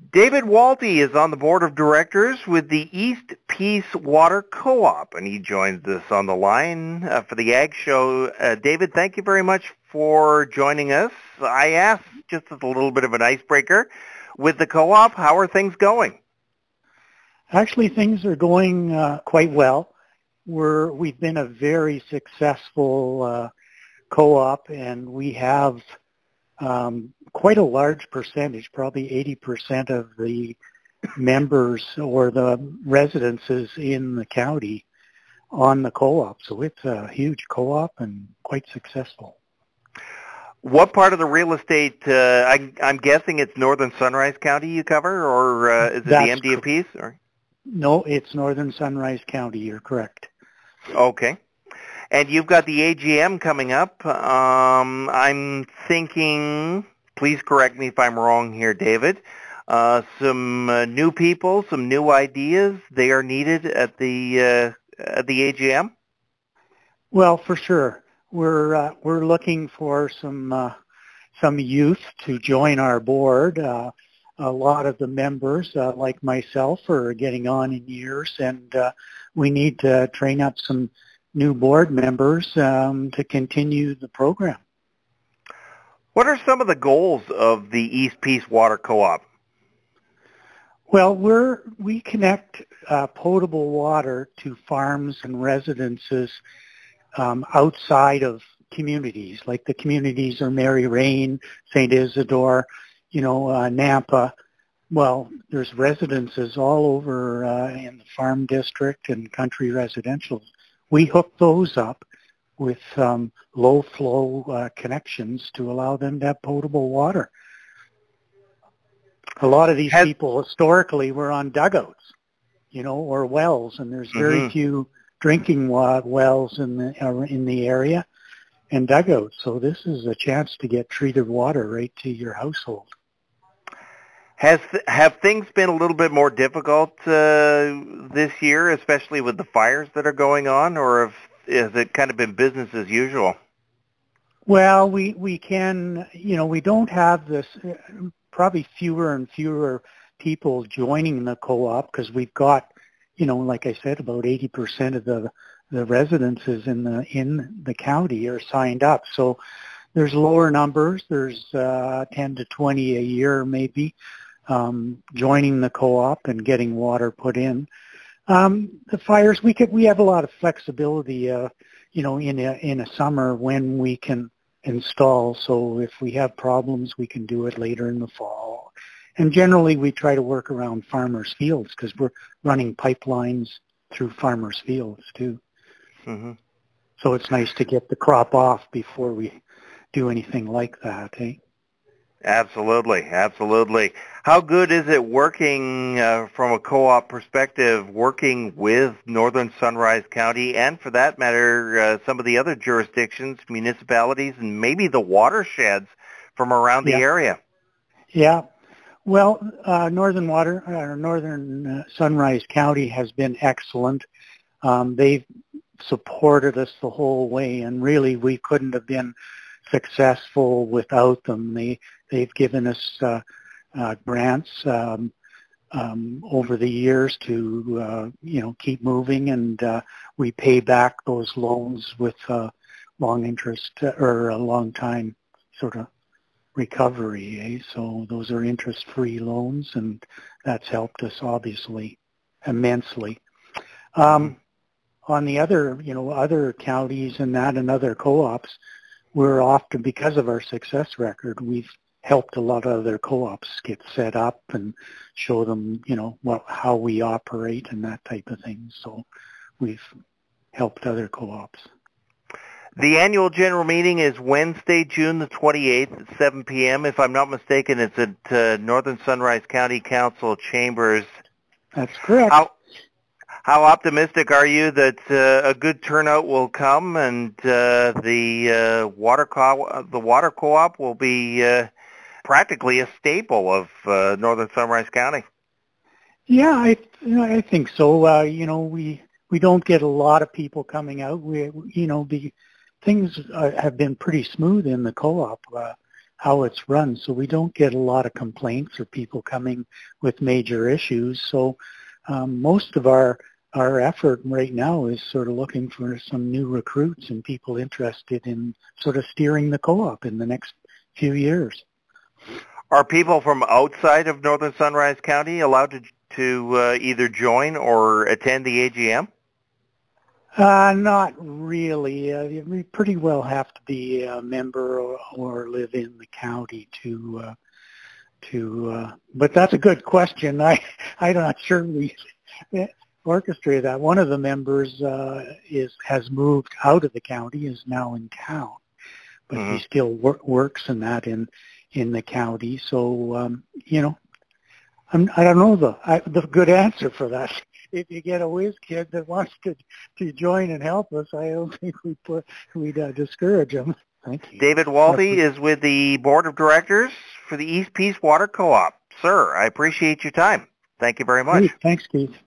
David Walty is on the board of directors with the East Peace Water Co-op, and he joins us on the line for the Ag Show. David, thank you very much for joining us. I asked, just as a little bit of an icebreaker, with the co-op, how are things going? Actually, things are going quite well. We've been a very successful co-op, and we have quite a large percentage, probably 80% of the members or the residences in the county on the co-op. So it's a huge co-op and quite successful. What part of the real estate, I'm guessing it's Northern Sunrise County you cover, or is it the MDMPs? Or? No, it's Northern Sunrise County, you're correct. Okay. And you've got the AGM coming up. I'm thinking, please correct me if I'm wrong here, David, some new people, some new ideas, they are needed at the AGM? Well, for sure. We're looking for some youth to join our board. A lot of the members, like myself, are getting on in years, and we need to train up some new board members to continue the program. What are some of the goals of the East Peace Water Co-op? Well, we connect potable water to farms and residences outside of communities, like the communities are Mary Rain, St. Isidore, Nampa. Well, there's residences all over in the farm district and country residential. We hook those up with low-flow connections to allow them to have potable water. A lot of these people historically were on dugouts, or wells, and there's very few drinking wells in the area and dugouts. So this is a chance to get treated water right to your household. Have things been a little bit more difficult this year, especially with the fires that are going on, or has it kind of been business as usual? Well, we can, we don't have this, probably fewer and fewer people joining the co-op because we've got, like I said, about 80% of the residences in the county are signed up. So there's lower numbers. There's 10 to 20 a year maybe. Joining the co-op and getting water put in. The fires, we have a lot of flexibility, in a summer when we can install. So if we have problems, we can do it later in the fall. And generally, we try to work around farmers' fields because we're running pipelines through farmers' fields too. Mm-hmm. So it's nice to get the crop off before we do anything like that, eh? Absolutely, absolutely. How good is it working from a co-op perspective, working with Northern Sunrise County and, for that matter, some of the other jurisdictions, municipalities, and maybe the watersheds from around the area? Yeah. Well, Northern Sunrise County has been excellent. They've supported us the whole way, and really we couldn't have been successful without them. They've given us grants over the years to keep moving, and we pay back those loans with long interest or a long time sort of recovery. So those are interest-free loans, and that's helped us obviously immensely. On the other counties and other co-ops, we're often, because of our success record, we've helped a lot of other co-ops get set up and show them, how we operate and that type of thing. So we've helped other co-ops. The annual general meeting is Wednesday, June the 28th at 7 p.m. If I'm not mistaken, it's at Northern Sunrise County Council Chambers. That's correct. How optimistic are you that a good turnout will come and the water co-op will be practically a staple of Northern Sunrise County? Yeah, I think so. We don't get a lot of people coming out. The things have been pretty smooth in the co-op. how it's run. So we don't get a lot of complaints or people coming with major issues. So most of our effort right now is sort of looking for some new recruits and people interested in sort of steering the co-op in the next few years. Are people from outside of Northern Sunrise County allowed to either join or attend the AGM? Not really. You pretty well have to be a member or live in the county to. But that's a good question. I'm not sure we orchestrated that. One of the members has moved out of the county, is now in town, but he still works in the county. So I don't know the good answer for that. If you get a whiz kid that wants to join and help us, I don't think we'd discourage them. Thank you. David Walty is with the Board of Directors for the East Peace Water Co-op. Sir, I appreciate your time. Thank you very much. Thanks, Keith.